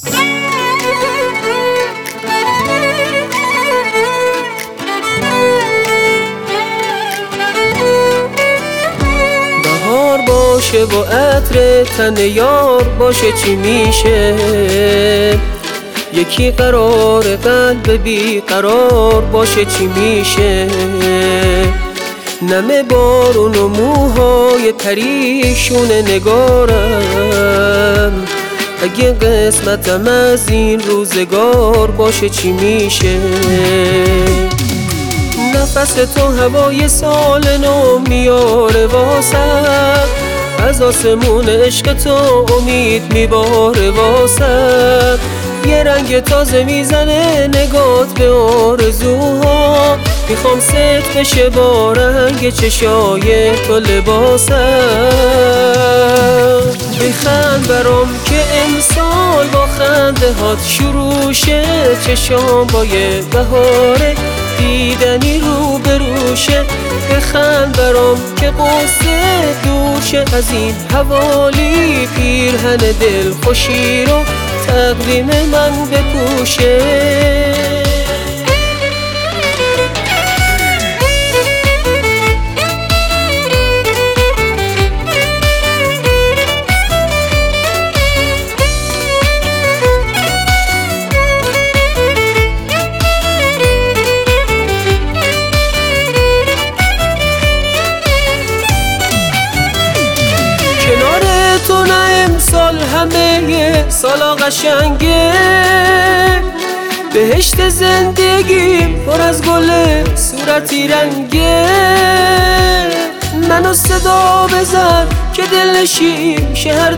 بهار باشه و عطر تن یار باشه چی میشه؟ یکی قرار قلب بی قرار باشه چی میشه؟ نم بارون و موهای پریشون نگارم، اگه قسمتم از این روزگار باشه چی میشه؟ نفس تو هوای سال نو میاره واسم، از آسمون عشق تو امید میباره واسم. یه رنگ تازه میزنه نگات به آرزوها، میخوام ست بشه با رنگ چشای تو لباسم. بخند برام که امسال با خنده هات شروع شه، چشام با یه بهاره دیدنی رو بروشه. بخند برام که قصه دور شه از این حوالی، پیرهن دل خوشی رو تقدیم من بپوشه. تو نه امسال همه سالا قشنگه، بهشت زندگیم پر از گل صورتی رنگه. منو صدا بزن که دلنشین شه هر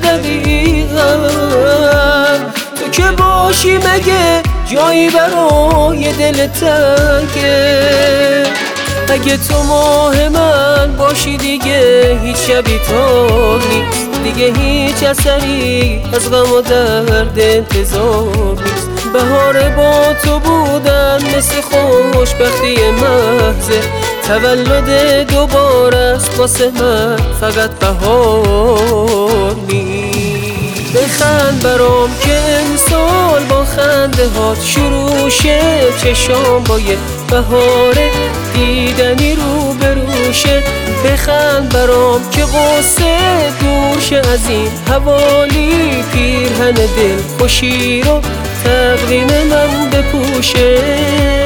دقیقم، تو که باشی مگه جایی برای دل تنگه. اگه تو ماه من باشی دیگه هیچ شبی تا نیست، دیگه هیچ اثری از غم و درد انتظار نیست. بهار با تو بودن مثل خوشبختی محضه، تولد دوباره است واسه من فقط بهار نیست. بخند برام که امسال با خنده هات شروع شه، چشام با یه بهاره دیدنی رو بروشه. بخند برام که غصه دور شه از این حوالی، پیرهن دل خوشی رو تقدیم من بپوشه.